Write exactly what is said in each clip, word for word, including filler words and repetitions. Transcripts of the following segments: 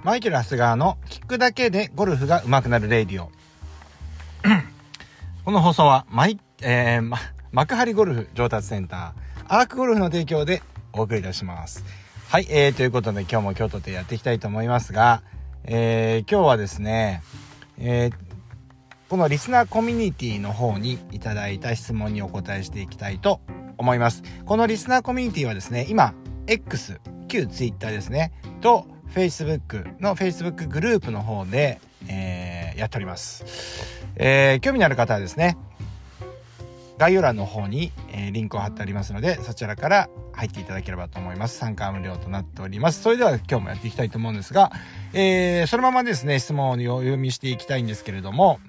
マイケル・長谷川の聞くだけでゴルフが上手くなるレディオこの放送はマイ、えーま、幕張ゴルフ上達センターアークゴルフの提供でお送りいたします。はい、えー、ということで今日も今日とてやっていきたいと思いますが、えー、今日はですね、えー、このリスナーコミュニティの方にいただいた質問にお答えしていきたいと思います。このリスナーコミュニティはですね、今 X 旧 Twitter ですねと Facebook の Facebook グループの方で、えー、やっております。えー、興味のある方はですね、概要欄の方に、えー、リンクを貼ってありますので、そちらから入っていただければと思います。参加無料となっております。それでは今日もやっていきたいと思うんですが、えー、そのままですね、質問をお読みしていきたいんですけれども、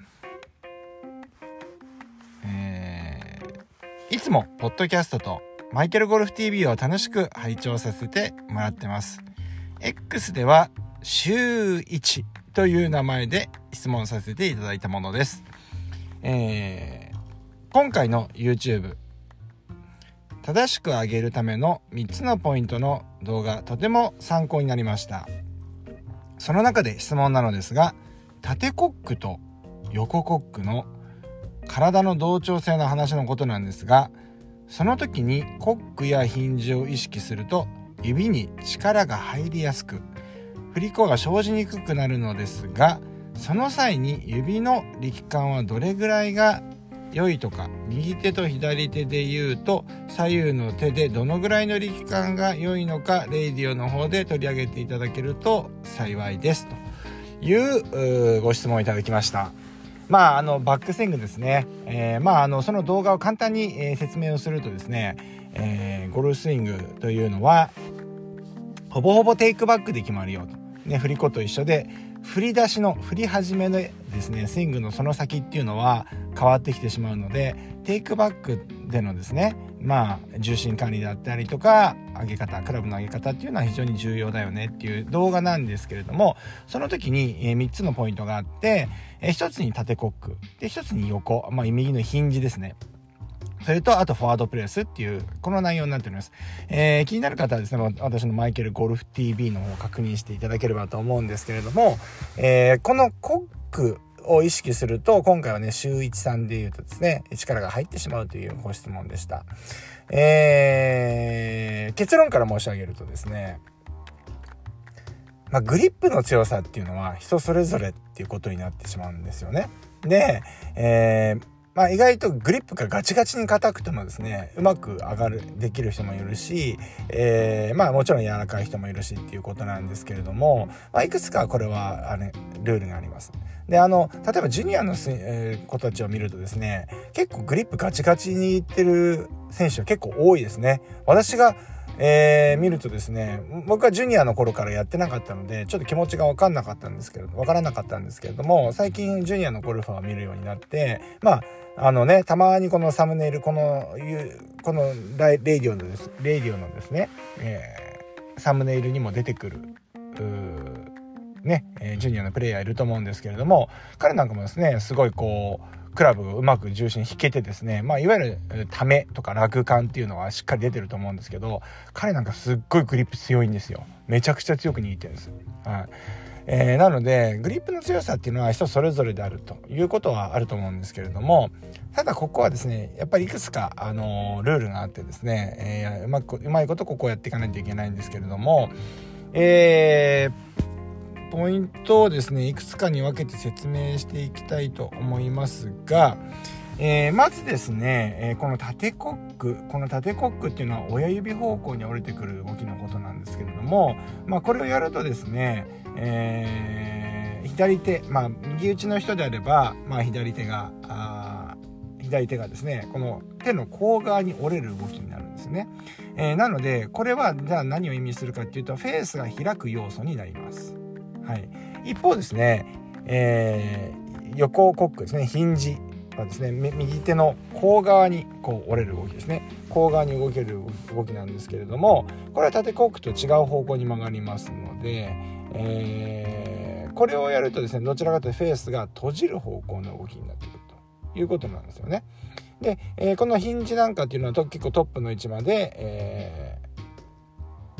えー、いつもポッドキャストとマイケルゴルフ ティーブイ を楽しく拝聴させてもらってます。X では週いちという名前で質問させていただいたものです。えー今回の YouTube 正しく上げるためのみっつのポイントの動画、とても参考になりました。その中で質問なのですが、縦コックと横コックの体の同調性の話のことなんですが、その時にコックやヒンジを意識すると指に力が入りやすく振り子が生じにくくなるのですが、その際に指の力感はどれぐらいが良いとか、右手と左手で言うと左右の手でどのぐらいの力感が良いのか、レイディオの方で取り上げていただけると幸いですというご質問をいただきました。まああのバックスイングですね、えー、まああのその動画を簡単に、えー、説明をするとですね、えー、ゴルフスイングというのはほぼほぼテイクバックで決まるよと、ね、振り子と一緒で振り出しの振り始めでですね、スイングのその先っていうのは変わってきてしまうので、テイクバックでのですね、まあ重心管理だったりとか上げ方、クラブの上げ方っていうのは非常に重要だよねっていう動画なんですけれども、その時に、えー、みっつのポイントがあって、えー、ひとつに縦コックで、ひとつに横、まあ右のヒンジですね、それとあとフォワードプレスっていうこの内容になっております。えー、気になる方はですね、私のマイケルゴルフ ティーブイ の方を確認していただければと思うんですけれども、えー、このコックを意識すると、今回はね週いち、さんで言うとですね、力が入ってしまうというご質問でした。えー、結論から申し上げるとですね、まあ、グリップの強さっていうのは人それぞれっていうことになってしまうんですよね。で、えーまあ、意外とグリップがガチガチに硬くてもですね、うまく上がるできる人もいるし、えー、まあもちろん柔らかい人もいるしっていうことなんですけれども、まあ、いくつかこれはあれルールがあります。で、あの例えばジュニアの、えー、子たちを見るとですね、結構グリップガチガチにいってる選手は結構多いですね。私がえー、見るとですね、僕はジュニアの頃からやってなかったのでちょっと気持ちが分かんなかったんですけど分からなかったんですけれども、最近ジュニアのゴルファーを見るようになって、まああのね、たまにこのサムネイル、このこのレイディオのですレイディオのですね、えー、サムネイルにも出てくるね、えー、ジュニアのプレイヤーいると思うんですけれども、彼なんかもですね、すごいこうクラブがうまく重心引けてですね、まあいわゆるためとか落感っていうのはしっかり出てると思うんですけど、彼なんかすっごいグリップ強いんですよ。めちゃくちゃ強く握ってるんです。はい。えー、なのでグリップの強さっていうのは人それぞれであるということはあると思うんですけれども、ただここはですね、やっぱりいくつかあのー、ルールがあってですね、えー、うまくうまいことここをやっていかないといけないんですけれども、えーポイントをですね、いくつかに分けて説明していきたいと思いますが、えー、まずですね、えー、この縦コックこの縦コックっていうのは親指方向に折れてくる動きのことなんですけれども、まあこれをやるとですね、えー、左手、まあ右打ちの人であれば、まあ左手があ左手がですね、この手の甲側に折れる動きになるんですね。えー、なのでこれはじゃあ何を意味するかっていうと、フェースが開く要素になります。はい、一方ですね、えー、横コックですね、ヒンジはですね、右手の甲側にこう折れる動きですね、甲側に動ける動きなんですけれども、これは縦コックと違う方向に曲がりますので、えー、これをやるとですね、どちらかというとフェースが閉じる方向の動きになってくるということなんですよね。で、えー、このヒンジなんかっていうのは結構トップの位置まで、えー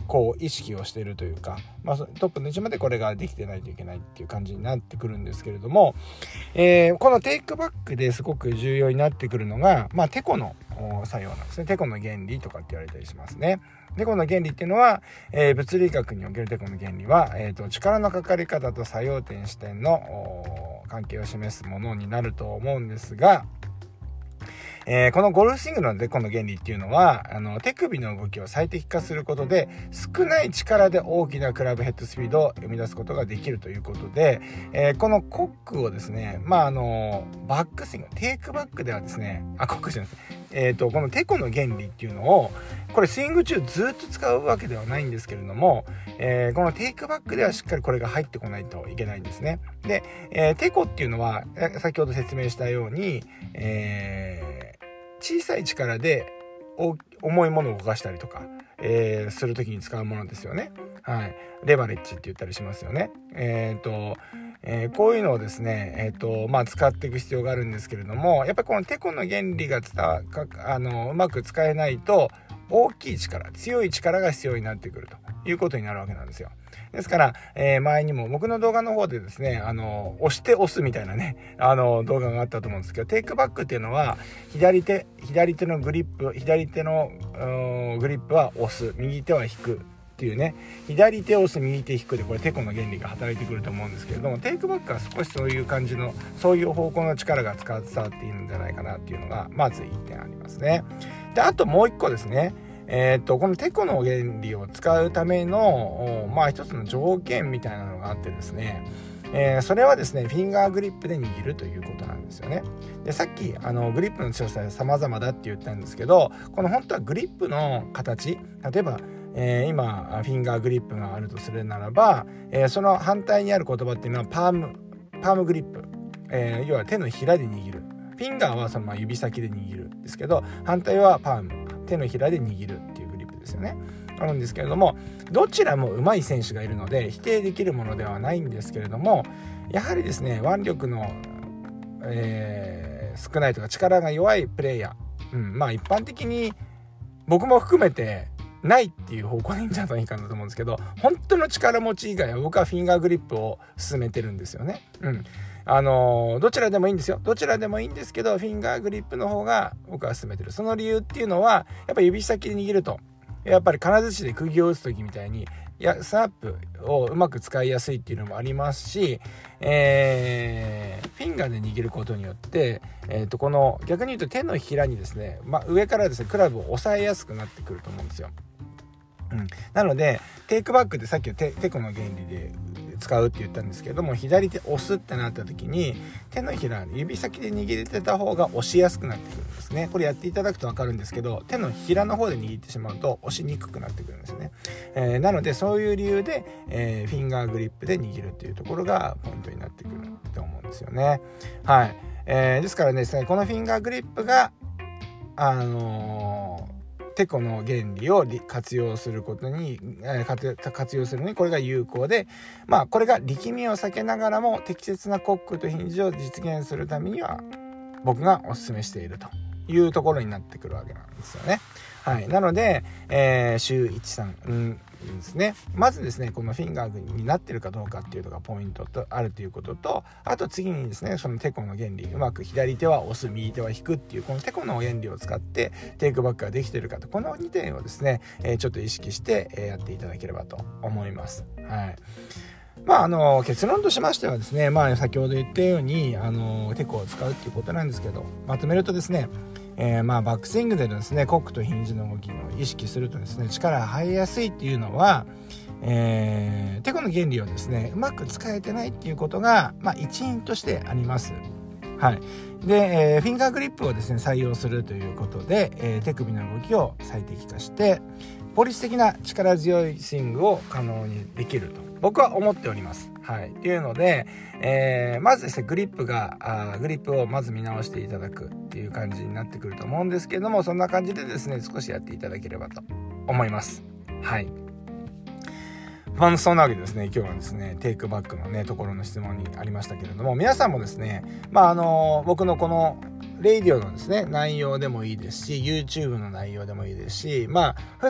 こう意識をしているというか、まあ、トップの位置までこれができてないといけないっていう感じになってくるんですけれども、えー、このテイクバックですごく重要になってくるのが、まあ、テコの作用なんですね。テコの原理とかって言われたりしますね。テコの原理っていうのは、えー、物理学におけるテコの原理は、えーと、力のかかり方と作用点視点の関係を示すものになると思うんですが、えー、このゴルフスイングのテコの原理っていうのは、あの手首の動きを最適化することで少ない力で大きなクラブヘッドスピードを生み出すことができるということで、えー、このコックをですね、まああのバックスイング、テイクバックではですね、あコックじゃないですね、えーとこのテコの原理っていうのをこれスイング中ずっと使うわけではないんですけれども、えー、このテイクバックではしっかりこれが入ってこないといけないんですね。で、えー、テコっていうのは先ほど説明したように、えー小さい力で重いものを動かしたりとか、えー、するときに使うものですよね。はい。レバレッジって言ったりしますよね。えっと、えー、こういうのをですね、えっと、まあ、使っていく必要があるんですけれども、やっぱりこのテコの原理が伝わかあのうまく使えないと、大きい力、強い力が必要になってくるということになるわけなんですよ。ですから、えー、前にも僕の動画の方でですね、あの押して押すみたいなね、あの動画があったと思うんですけど、テイクバックっていうのは左手左手のグリップ、左手のグリップは押す、右手は引くっていうね、左手を押す右手引くで、これテコの原理が働いてくると思うんですけれども、テイクバックは少しそういう感じのそういう方向の力が伝わっているんじゃないかなっていうのがまずいってんありますね。で、あともう一個ですね、えー、っとこのテコの原理を使うためのまあ一つの条件みたいなのがあってですね、えー、それはですねフィンガーグリップで握るということなんですよね。で、さっきあのグリップの強さは様々だって言ったんですけど、この本当はグリップの形、例えば、えー、今フィンガーグリップがあるとするならば、えー、その反対にある言葉っていうのはパームパームグリップ、えー、要は手のひらで握る。フィンガーはそのまま指先で握るんですけど、反対はパーム、手のひらで握るっていうグリップですよね。あるんですけれども、どちらも上手い選手がいるので否定できるものではないんですけれども、やはりですね腕力の、えー、少ないとか力が弱いプレイヤー、うん、まあ一般的に僕も含めてないっていう方向でいいんじゃないかなと思うんですけど、本当の力持ち以外は僕はフィンガーグリップを勧めてるんですよね。うん。あのー、どちらでもいいんですよ。どちらでもいいんですけど、フィンガーグリップの方が僕は勧めてる。その理由っていうのは、やっぱり指先で握ると、やっぱり金槌で釘を打つ時みたいに、いやスナップをうまく使いやすいっていうのもありますし、えー、フィンガーで握ることによって、えー、とこの逆に言うと手のひらにですね、まあ、上からですねクラブを押さえやすくなってくると思うんですよ。うん、なのでテイクバックでさっきテテコの原理で使うって言ったんですけども、左手押すってなった時に手のひら指先で握れてた方が押しやすくなってくるんですね。これやっていただくと分かるんですけど、手のひらの方で握ってしまうと押しにくくなってくるんですよね。えー、なのでそういう理由で、えー、フィンガーグリップで握るっていうところがポイントになってくると思うんですよね。はい、えー、ですからですね、このフィンガーグリップがあのーテコの原理を活用することに、えー、活用するのにこれが有効で、まあこれが力みを避けながらも適切なコックとヒンジを実現するためには僕がお勧めしているというところになってくるわけなんですよね。はい、なので、えー、週いち、さん、うんですね。まずですね、このフィンガーになってるかどうかっていうのがポイントとあるということと、あと次にですね、そのテコの原理、うまく左手は押す、右手は引くっていうこのテコの原理を使ってテイクバックができているかと、このにてんをですね、えー、ちょっと意識して、えー、やっていただければと思います。はい。まあ、あの結論としましてはですね、まあ、先ほど言ったようにあのテコを使うっていうことなんですけど、まとめるとですね、えー、まあバックスイングでですねコックとヒンジの動きを意識するとですね力が入りやすいっていうのは、えー、テコの原理をですねうまく使えてないっていうことが、まあ、一因としてあります。はい。で、えー、フィンガーグリップをですね採用するということで、えー、手首の動きを最適化して効率的な力強いスイングを可能にできると僕は思っております。はい。というので、えー、まずですねグリップがあグリップをまず見直していただくっていう感じになってくると思うんですけれども、そんな感じでですね少しやっていただければと思います。はい。まあ、そんなわけでですね、今日はですねテイクバックのねところの質問にありましたけれども、皆さんもですね、まああの僕のこのレイディオのですね内容でもいいですし、 YouTube の内容でもいいですし、まあ普段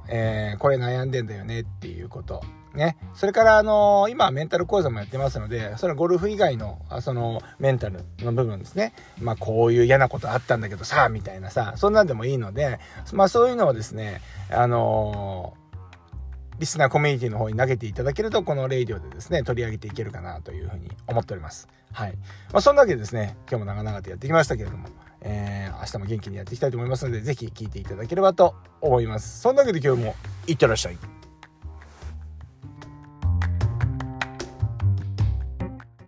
えー、これ悩んでんだよねっていうことね。それからあのー、今メンタル講座もやってますので、そのゴルフ以外のそのメンタルの部分ですね。まあこういう嫌なことあったんだけどさみたいなさ、そんなんでもいいので、まあそういうのをですね、あのーリスナーコミュニティの方に投げていただけると、このレイディオでですね、取り上げていけるかなというふうに思っております。はい。まあ、そんなわけでですね、今日も長々とやってきましたけれども、えー、明日も元気にやっていきたいと思いますので、ぜひ聞いていただければと思います。そんなわけで今日もいってらっしゃい。